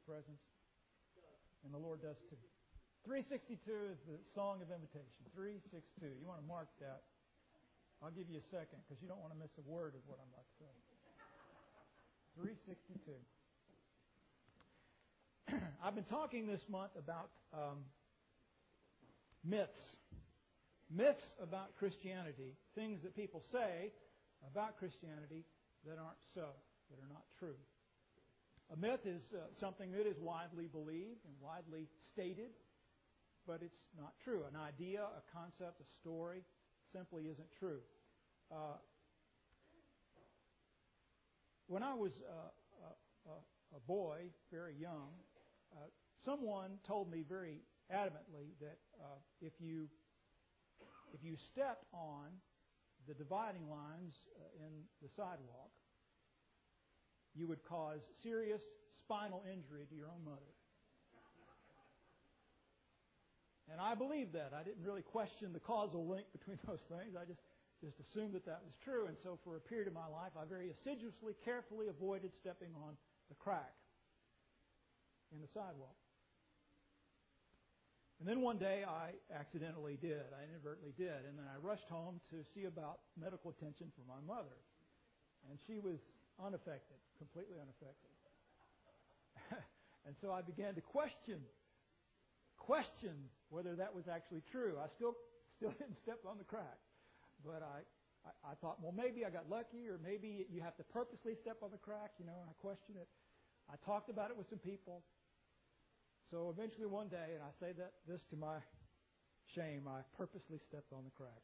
presence? And the Lord does too. 362 is the song of invitation. 362. You want to mark that. I'll give you a second because you don't want to miss a word of what I'm about to say. 362. I've been talking this month about myths. Myths about Christianity. Things that people say about Christianity that aren't so, that are not true. A myth is something that is widely believed and widely stated, but it's not true. An idea, a concept, a story simply isn't true. When I was a boy, very young, someone told me very adamantly that if you stepped on the dividing lines in the sidewalk, you would cause serious spinal injury to your own mother. And I believed that. I didn't really question the causal link between those things. I just assumed that was true. And so for a period of my life, I very assiduously, carefully avoided stepping on the crack in the sidewalk. And then one day I accidentally did. I inadvertently did. And then I rushed home to see about medical attention for my mother. And she was unaffected, completely unaffected. And so I began to question whether that was actually true. I still didn't step on the crack. But I thought, well, maybe I got lucky, or maybe you have to purposely step on the crack, and I questioned it. I talked about it with some people. So eventually one day, and I say this to my shame, I purposely stepped on the crack.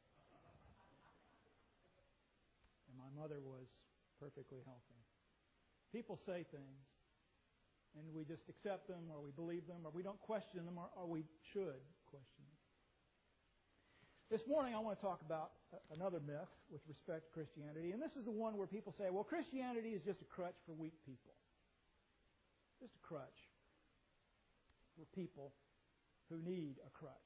And my mother was perfectly healthy. People say things, and we just accept them, or we believe them, or we don't question them, or we should question them. This morning I want to talk about another myth with respect to Christianity, and this is the one where people say, well, Christianity is just a crutch for weak people. Just a crutch for people who need a crutch.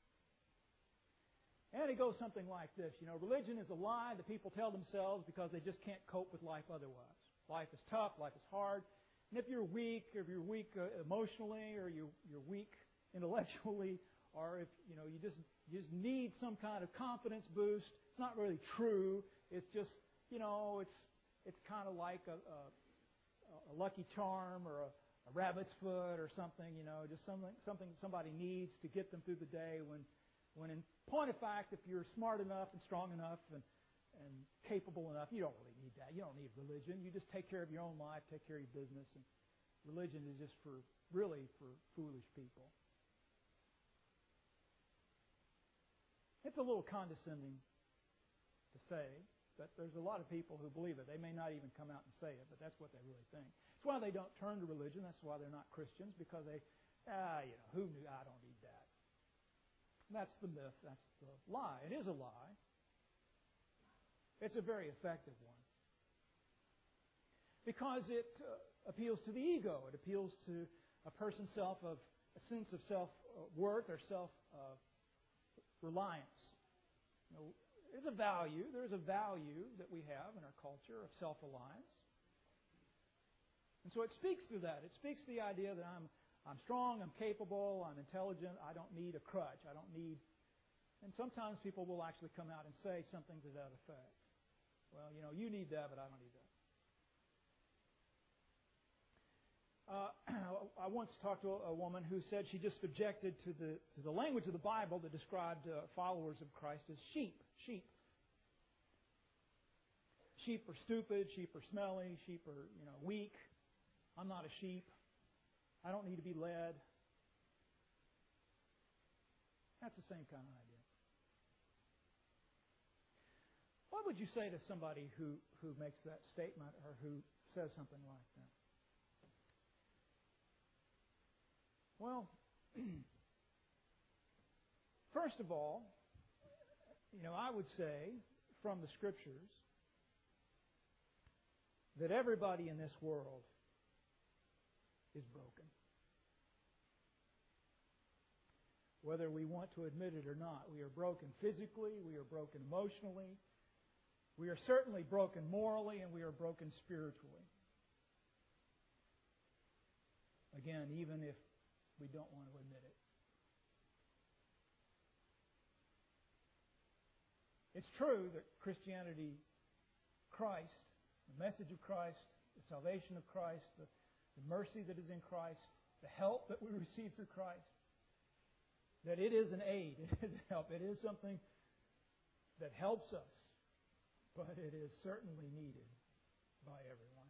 And it goes something like this. Religion is a lie that people tell themselves because they just can't cope with life otherwise. Life is tough, life is hard. And if you're weak, emotionally, or you're weak intellectually, or if you just need some kind of confidence boost, it's not really true. It's just it's kind of like a lucky charm or a rabbit's foot or something. Just something somebody needs to get them through the day. When in point of fact, if you're smart enough and strong enough and capable enough, you don't really need that. You don't need religion. You just take care of your own life, take care of your business. And religion is just for foolish people. It's a little condescending to say, but there's a lot of people who believe it. They may not even come out and say it, but that's what they really think. That's why they don't turn to religion. That's why they're not Christians, because who knew? I don't need that. And that's the myth. That's the lie. It is a lie. It's a very effective one. Because it appeals to the ego. It appeals to a person's a sense of self-worth or self-reliance. There's a value that we have in our culture of self-reliance. And so it speaks to that. It speaks to the idea that I'm strong, I'm capable, I'm intelligent, I don't need a crutch. I don't need... And sometimes people will actually come out and say something to that effect. Well, you need that, but I don't need that. I once talked to a woman who said she just objected to the language of the Bible that described followers of Christ as sheep. Sheep are stupid. Sheep are smelly. Sheep are weak. I'm not a sheep. I don't need to be led. That's the same kind of idea. What would you say to somebody who makes that statement or who says something like that? Well, first of all, I would say from the Scriptures that everybody in this world is broken. Whether we want to admit it or not, we are broken physically, we are broken emotionally, we are certainly broken morally, and we are broken spiritually. Again, even if we don't want to admit it. It's true that Christianity, Christ, the message of Christ, the salvation of Christ, the mercy that is in Christ, the help that we receive through Christ, that it is an aid, it is a help, it is something that helps us, but it is certainly needed by everyone.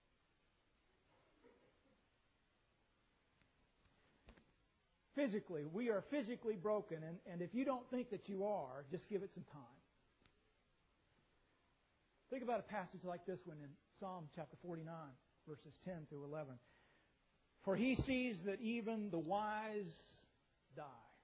Physically, we are physically broken, and if you don't think that you are, just give it some time. Think about a passage like this one in Psalm chapter 49, verses 10 through 11. For he sees that even the wise die.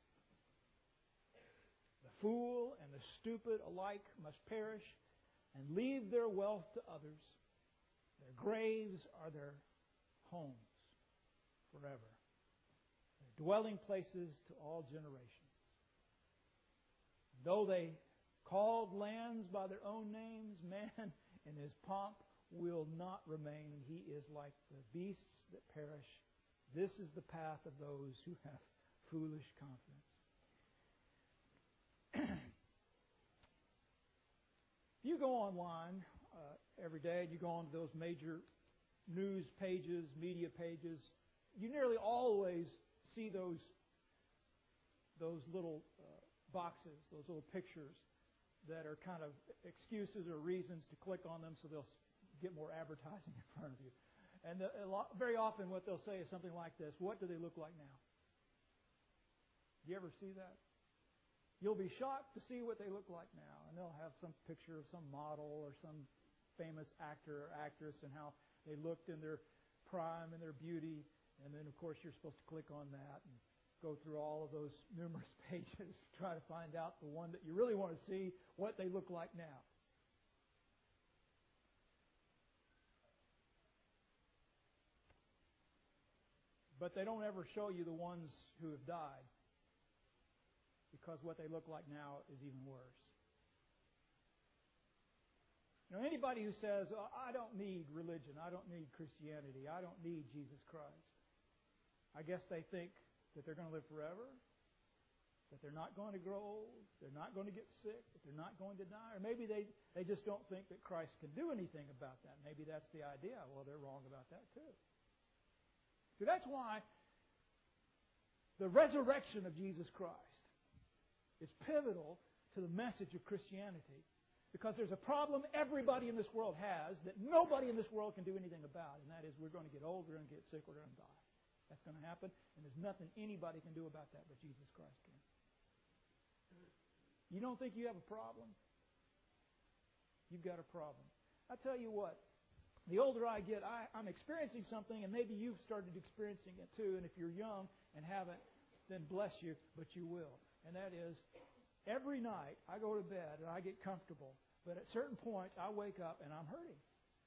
The fool and the stupid alike must perish and leave their wealth to others. Their graves are their homes forever. Their dwelling places to all generations. Though they called lands by their own names, man in his pomp will not remain. He is like the beasts that perish. This is the path of those who have foolish confidence. If you go online every day and you go on to those major news pages, media pages, you nearly always see those little boxes, those little pictures that are kind of excuses or reasons to click on them so they'll get more advertising in front of you. And very often what they'll say is something like this: what do they look like now? Do you ever see that? You'll be shocked to see what they look like now. And they'll have some picture of some model or some famous actor or actress and how they looked in their prime and their beauty. And then, of course, you're supposed to click on that and go through all of those numerous pages to try to find out the one that you really want to see, what they look like now. But they don't ever show you the ones who have died, because what they look like now is even worse. You know, anybody who says, oh, I don't need religion, I don't need Christianity, I don't need Jesus Christ, I guess they think that they're going to live forever, that they're not going to grow old, they're not going to get sick, that they're not going to die. Or maybe they just don't think that Christ can do anything about that. Maybe that's the idea. Well, they're wrong about that too. See, that's why the resurrection of Jesus Christ is pivotal to the message of Christianity, because there's a problem everybody in this world has that nobody in this world can do anything about, and that is we're going to get old, we're going to get sick, we're going to die. That's going to happen, and there's nothing anybody can do about that but Jesus Christ can. You don't think you have a problem? You've got a problem. I tell you what, the older I get, I'm experiencing something, and maybe you've started experiencing it too, and if you're young and haven't, then bless you, but you will. And that is, every night I go to bed and I get comfortable, but at certain points I wake up and I'm hurting.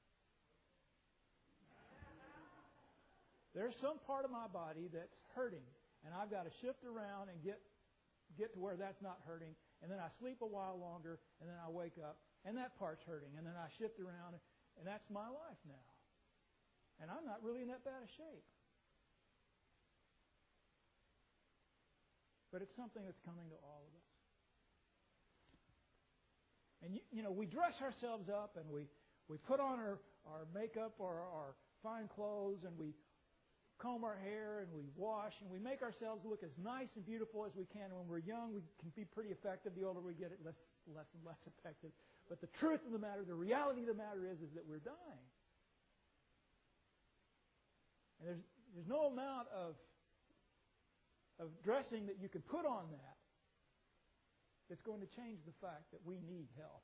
There's some part of my body that's hurting, and I've got to shift around and get to where that's not hurting, and then I sleep a while longer, and then I wake up, and that part's hurting, and then I shift around, and that's my life now. And I'm not really in that bad a shape. But it's something that's coming to all of us. And you know, we dress ourselves up, and we put on our makeup or our fine clothes, and we comb our hair, and we wash, and we make ourselves look as nice and beautiful as we can. And when we're young, we can be pretty effective. The older we get, less and less effective. But the truth of the matter, the reality of the matter is that we're dying. And there's no amount of dressing that you can put on that that's going to change the fact that we need help.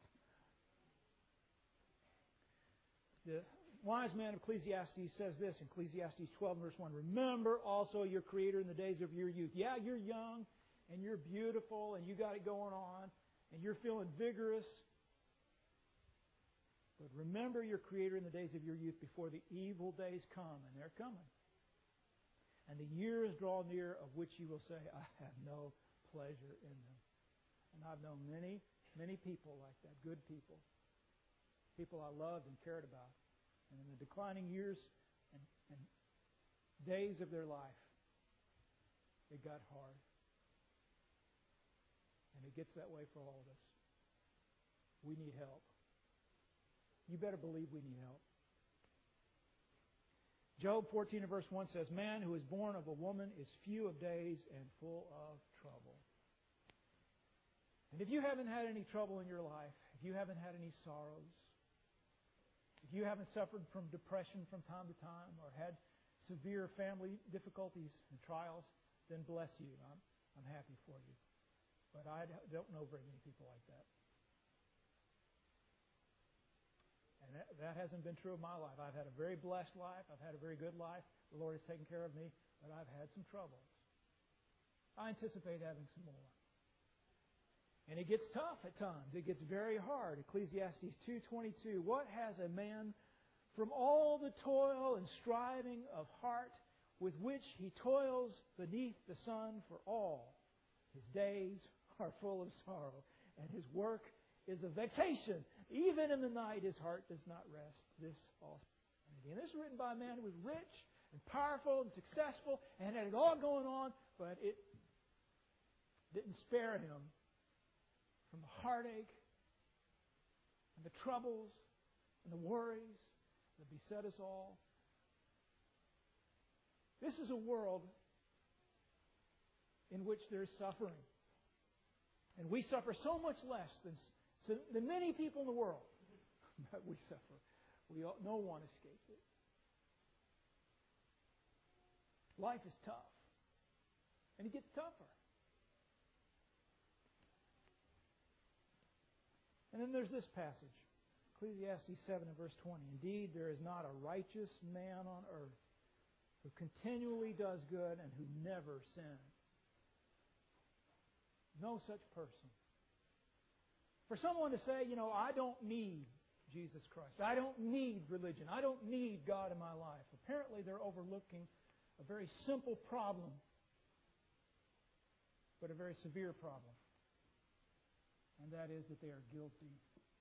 The wise man of Ecclesiastes says this in Ecclesiastes 12, verse 1. Remember also your Creator in the days of your youth. Yeah, you're young, and you're beautiful, and you got it going on, and you're feeling vigorous. But remember your Creator in the days of your youth before the evil days come, and they're coming. And the years draw near of which you will say, I have no pleasure in them. And I've known many, many people like that, good people. People I loved and cared about. And in the declining years and days of their life, it got hard. And it gets that way for all of us. We need help. You better believe we need help. Job 14 and verse 1 says, "Man who is born of a woman is few of days and full of trouble." And if you haven't had any trouble in your life, if you haven't had any sorrows, if you haven't suffered from depression from time to time or had severe family difficulties and trials, then bless you. I'm happy for you. But I don't know very many people like that. And that hasn't been true of my life. I've had a very blessed life. I've had a very good life. The Lord has taken care of me. But I've had some troubles. I anticipate having some more. And it gets tough at times. It gets very hard. Ecclesiastes 2:22. "What has a man from all the toil and striving of heart with which he toils beneath the sun, for all his days are full of sorrow, and his work is a vexation. Even in the night his heart does not rest." This also. And again, this is written by a man who was rich and powerful and successful and had it all going on, but it didn't spare him from the heartache and the troubles and the worries that beset us all. This is a world in which there's suffering. And we suffer so much less than many people in the world. But we suffer. No one escapes it. Life is tough. And it gets tougher. And then there's this passage. Ecclesiastes 7 and verse 20. "Indeed, there is not a righteous man on earth who continually does good and who never sins." No such person. For someone to say, I don't need Jesus Christ. I don't need religion. I don't need God in my life. Apparently they're overlooking a very simple problem, but a very severe problem. And that is that they are guilty.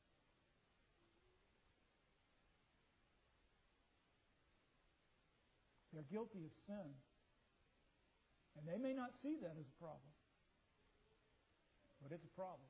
They're guilty of sin. And they may not see that as a problem. But it's a problem.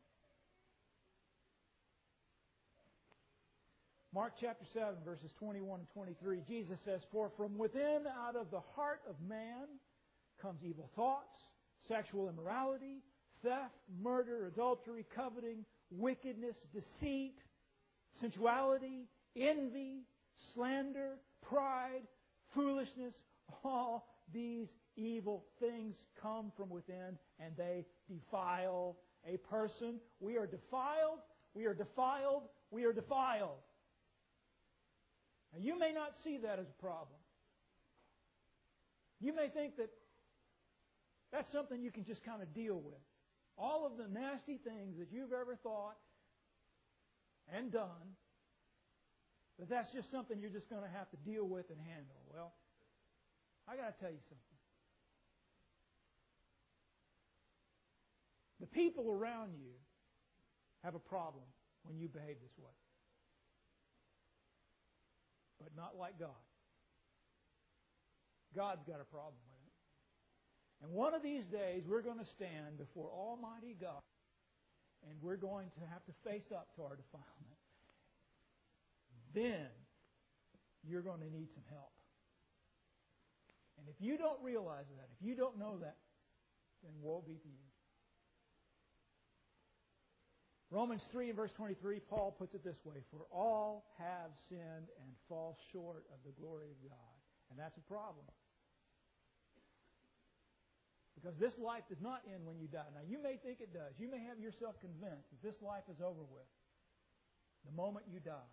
Mark chapter 7, verses 21 and 23, Jesus says, "For from within, out of the heart of man, comes evil thoughts, sexual immorality, theft, murder, adultery, coveting, wickedness, deceit, sensuality, envy, slander, pride, foolishness. All these evil things come from within, and they defile a person." We are defiled. We are defiled. We are defiled. Now, you may not see that as a problem. You may think that that's something you can just kind of deal with. All of the nasty things that you've ever thought and done, that's just something you're just going to have to deal with and handle. Well, I got to tell you something. The people around you have a problem when you behave this way. But not like God. God's got a problem with it. And one of these days, we're going to stand before Almighty God, and we're going to have to face up to our defilement. Then, you're going to need some help. And if you don't realize that, if you don't know that, then woe be to you. Romans 3 and verse 23, Paul puts it this way: "For all have sinned and fall short of the glory of God." And that's a problem. Because this life does not end when you die. Now, you may think it does. You may have yourself convinced that this life is over with the moment you die.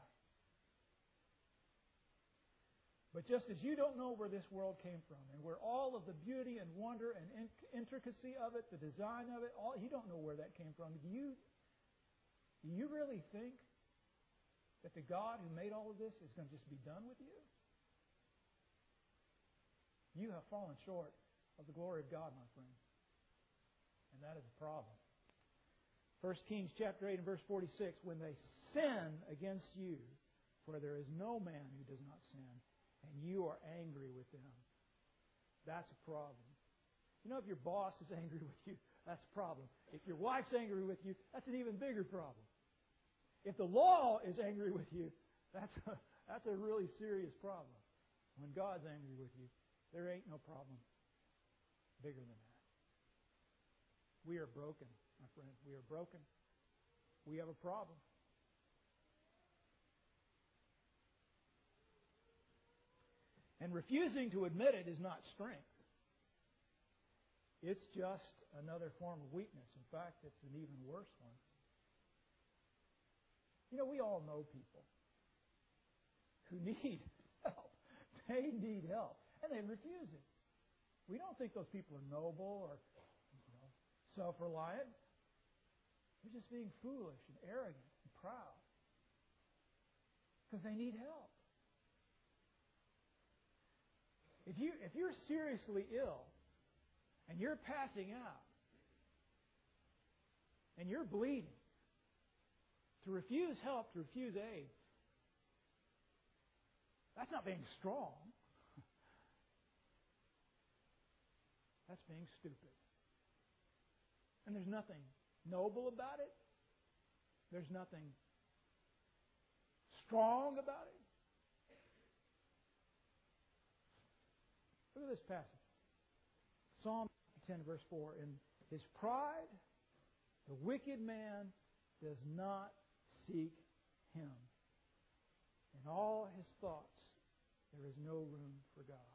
But just as you don't know where this world came from and where all of the beauty and wonder and intricacy of it, the design of it, you don't know where that came from. Do you really think that the God who made all of this is going to just be done with you? You have fallen short of the glory of God, my friend. And that is a problem. 1 Kings chapter 8 and verse 46, "When they sin against you, for there is no man who does not sin, and you are angry with them." that's a problem. You know, if your boss is angry with you, that's a problem. If your wife's angry with you, that's an even bigger problem. If the law is angry with you, that's a really serious problem. When God's angry with you, there ain't no problem bigger than that. We are broken, my friend. We are broken. We have a problem. And refusing to admit it is not strength. It's just another form of weakness. In fact, it's an even worse one. You know, we all know people who need help. They need help, and they refuse it. We don't think those people are noble or self-reliant. They're just being foolish and arrogant and proud because they need help. If you're seriously ill and you're passing out and you're bleeding, to refuse help, to refuse aid, that's not being strong. That's being stupid. And there's nothing noble about it. There's nothing strong about it. Look at this passage. Psalm 10, verse 4. In his pride, the wicked man does not seek him. In all his thoughts, there is no room for God.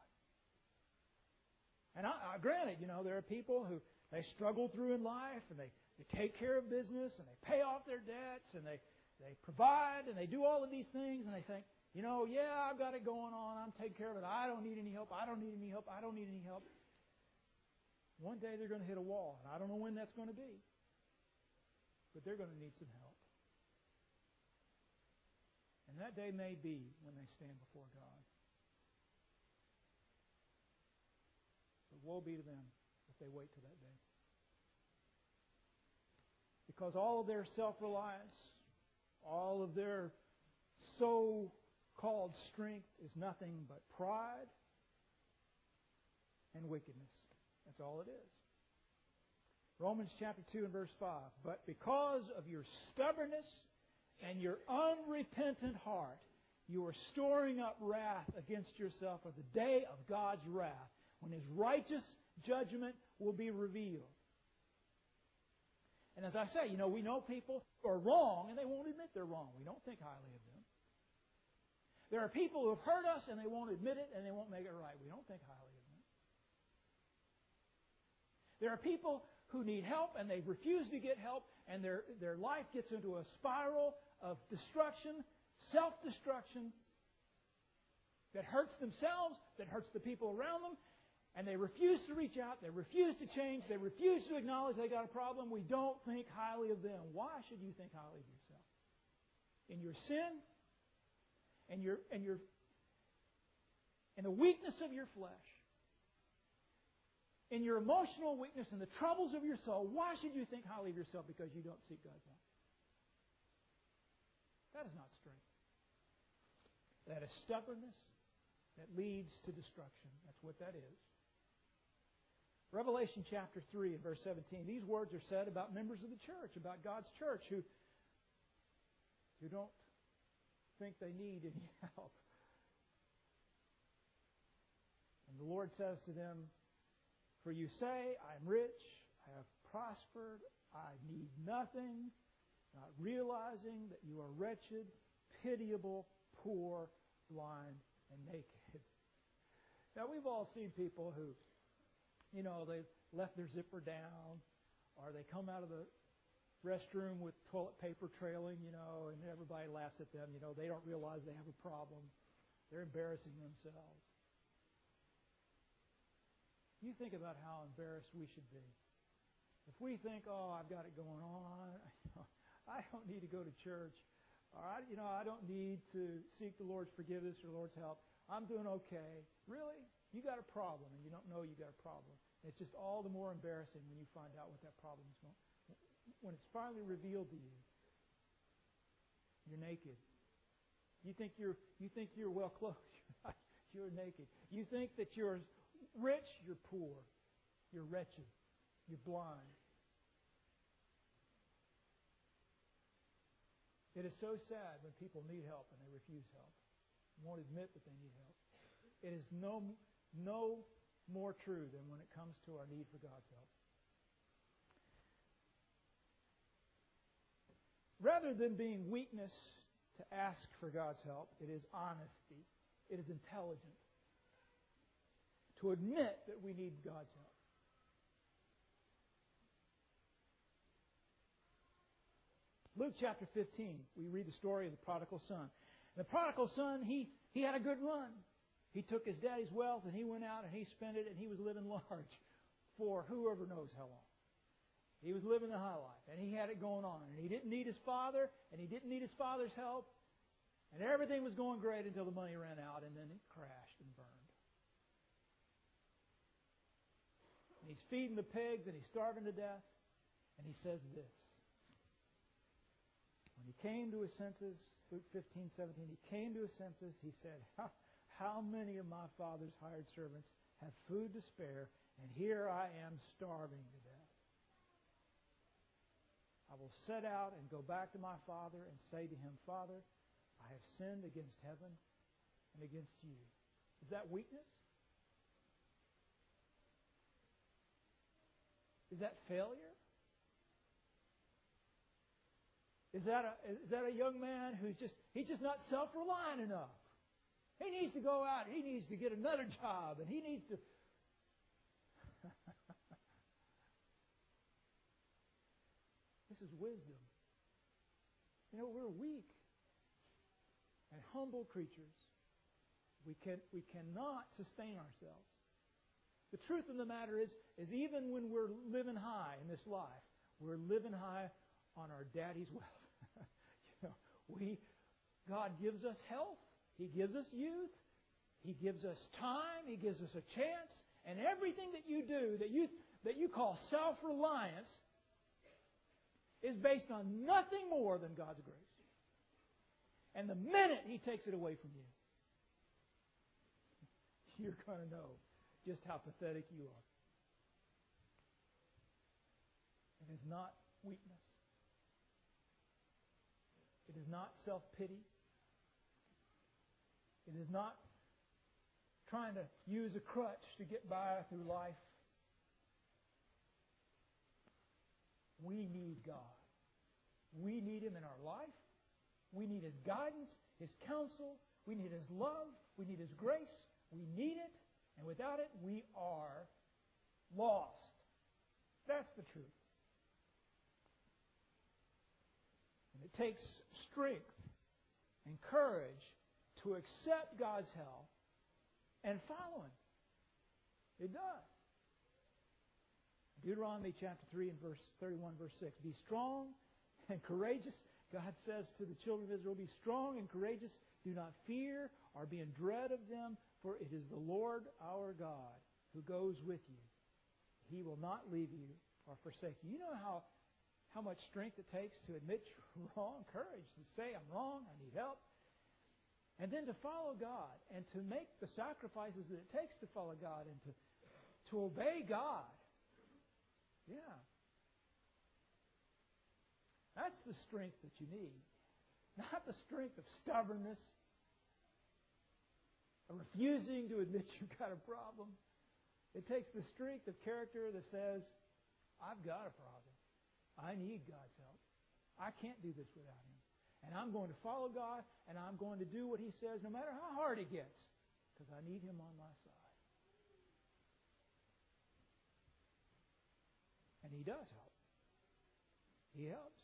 And granted, there are people who they struggle through in life, and they take care of business, and they pay off their debts, and they provide, and they do all of these things, and they think, yeah, I've got it going on. I'm taking care of it. I don't need any help. I don't need any help. I don't need any help. One day they're going to hit a wall, and I don't know when that's going to be. But they're going to need some help. And that day may be when they stand before God. But woe be to them if they wait till that day. Because all of their self-reliance, all of their so-called strength is nothing but pride and wickedness. That's all it is. Romans chapter 2 and verse 5. But because of your stubbornness and your unrepentant heart, you are storing up wrath against yourself for the day of God's wrath, when His righteous judgment will be revealed. And as I say, we know people who are wrong and they won't admit they're wrong. We don't think highly of them. There are people who have hurt us and they won't admit it and they won't make it right. We don't think highly of them. There are people who need help and they refuse to get help, and their life gets into a spiral of destruction, self-destruction, that hurts themselves, that hurts the people around them, and they refuse to reach out, they refuse to change, they refuse to acknowledge they got a problem. We don't think highly of them. Why should you think highly of yourself? In your sin, and the weakness of your flesh, in your emotional weakness and the troubles of your soul, why should you think highly of yourself because you don't seek God's help? That is not strength. That is stubbornness that leads to destruction. That's what that is. Revelation chapter 3 and verse 17. These words are said about members of the church, about God's church, who don't think they need any help. And the Lord says to them, for you say, I am rich, I have prospered, I need nothing, not realizing that you are wretched, pitiable, poor, blind, and naked. Now, we've all seen people who, they left their zipper down, or they come out of the restroom with toilet paper trailing, and everybody laughs at them. They don't realize they have a problem. They're embarrassing themselves. You think about how embarrassed we should be. If we think, I've got it going on, I don't need to go to church, or I don't need to seek the Lord's forgiveness or the Lord's help. I'm doing okay. Really? You got a problem, and you don't know you got a problem. It's just all the more embarrassing when you find out what that problem is. When it's finally revealed to you, you're naked. You think you're well clothed. You're naked. You think that you're rich, you're poor. You're wretched. You're blind. It is so sad when people need help and they refuse help. Won't admit that they need help. It is no more true than when it comes to our need for God's help. Rather than being weakness to ask for God's help, it is honesty. It is intelligent to admit that we need God's help. Luke chapter 15, we read the story of the prodigal son. The prodigal son, he had a good run. He took his daddy's wealth and he went out and he spent it and he was living large for whoever knows how long. He was living the high life and he had it going on. And he didn't need his father and he didn't need his father's help. And everything was going great until the money ran out and then it crashed and burned. And he's feeding the pigs and he's starving to death. And he says this. When he came to his senses, Luke 15, 17, he came to his senses, he said, how many of my father's hired servants have food to spare, and here I am starving to death? I will set out and go back to my father and say to him, Father, I have sinned against heaven and against you. Is that weakness? Is that failure? Is that a young man who's just not self-reliant enough? He needs to go out. He needs to get another job, and he needs to. This is wisdom. You know, we're weak and humble creatures. We cannot sustain ourselves. The truth of the matter is even when we're living high in this life, we're living high on our daddy's wealth. God gives us health. He gives us youth. He gives us time. He gives us a chance. And everything that you do that you call self-reliance is based on nothing more than God's grace. And the minute He takes it away from you, you're going to know just how pathetic you are. It is not weakness. It is not self-pity. It is not trying to use a crutch to get by through life. We need God. We need Him in our life. We need His guidance, His counsel. We need His love. We need His grace. We need it. And without it, we are lost. That's the truth. And it takes strength and courage to accept God's help and follow Him. It does. Deuteronomy chapter 3 and verse 31, verse 6. Be strong and courageous. God says to the children of Israel, be strong and courageous. Do not fear or be in dread of them, for it is the Lord our God who goes with you. He will not leave you or forsake you. You know how much strength it takes to admit you're wrong, courage to say, I'm wrong, I need help. And then to follow God and to make the sacrifices that it takes to follow God and to obey God. Yeah. That's the strength that you need. Not the strength of stubbornness, or refusing to admit you've got a problem. It takes the strength of character that says, I've got a problem. I need God's help. I can't do this without Him. And I'm going to follow God, and I'm going to do what He says no matter how hard it gets, because I need Him on my side. And He does help. He helps.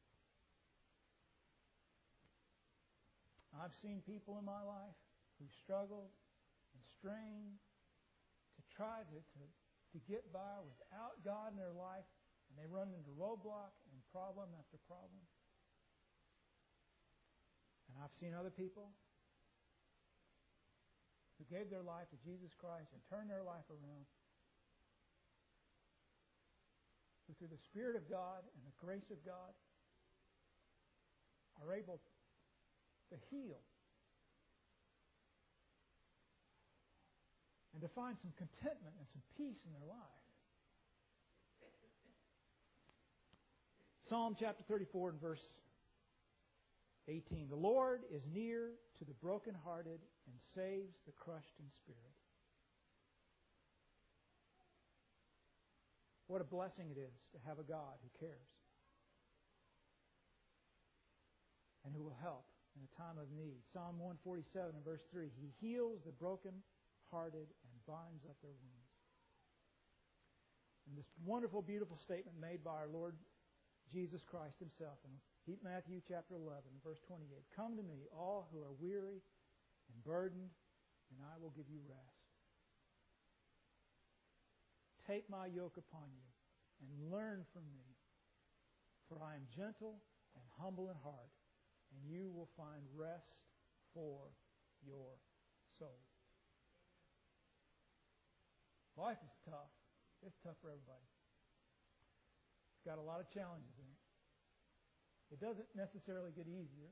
I've seen people in my life who struggled and strained to try to get by without God in their life, and they run into roadblock and problem after problem. And I've seen other people who gave their life to Jesus Christ and turned their life around, who through the Spirit of God and the grace of God are able to heal and to find some contentment and some peace in their life. Psalm chapter 34 and verse 18. The Lord is near to the brokenhearted and saves the crushed in spirit. What a blessing it is to have a God who cares and who will help in a time of need. Psalm 147 and verse 3. He heals the brokenhearted and binds up their wounds. And this wonderful, beautiful statement made by our Lord Jesus Christ Himself in Matthew chapter 11, verse 28. Come to me, all who are weary and burdened, and I will give you rest. Take my yoke upon you and learn from me, for I am gentle and humble in heart, and you will find rest for your soul. Life is tough. It's tough for everybody. It's got a lot of challenges in it. It doesn't necessarily get easier.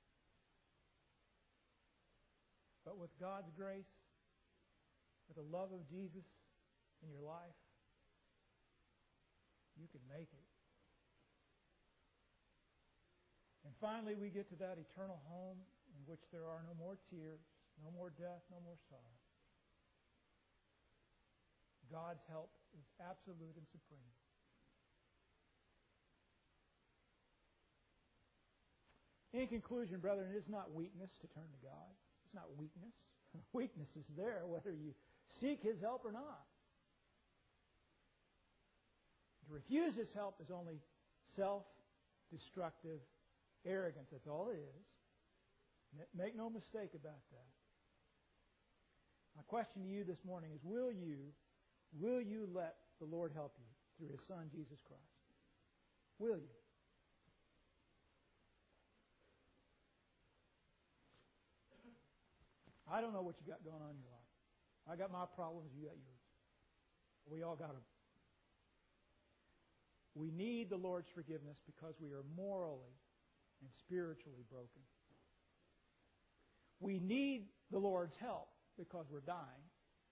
But with God's grace, with the love of Jesus in your life, you can make it. And finally, we get to that eternal home in which there are no more tears, no more death, no more sorrow. God's help is absolute and supreme. In conclusion, brethren, it is not weakness to turn to God. It's not weakness. Weakness is there whether you seek His help or not. To refuse His help is only self-destructive arrogance. That's all it is. Make no mistake about that. My question to you this morning is, will you let the Lord help you through His Son, Jesus Christ? Will you? I don't know what you got going on in your life. I got my problems, you got yours. We all got them. We need the Lord's forgiveness because we are morally and spiritually broken. We need the Lord's help because we're dying.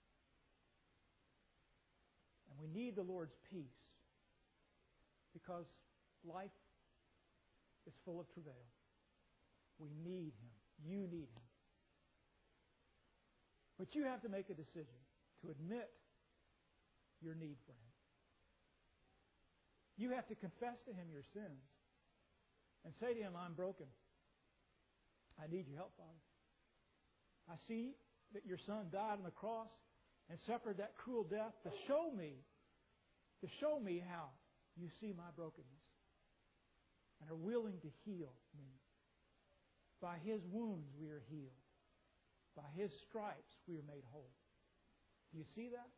And we need the Lord's peace because life is full of travail. We need Him. You need Him. But you have to make a decision to admit your need for Him. You have to confess to Him your sins and say to Him, I'm broken. I need your help, Father. I see that your Son died on the cross and suffered that cruel death to show me how you see my brokenness and are willing to heal me. By His wounds we are healed. By His stripes we are made whole. Do you see that?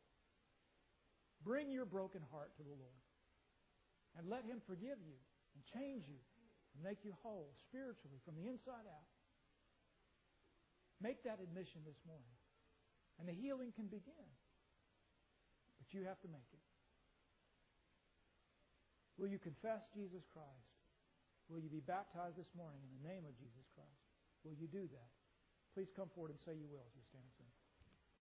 Bring your broken heart to the Lord and let Him forgive you and change you and make you whole spiritually from the inside out. Make that admission this morning and the healing can begin. But you have to make it. Will you confess Jesus Christ? Will you be baptized this morning in the name of Jesus Christ? Will you do that? Please come forward and say you will as we stand and sing.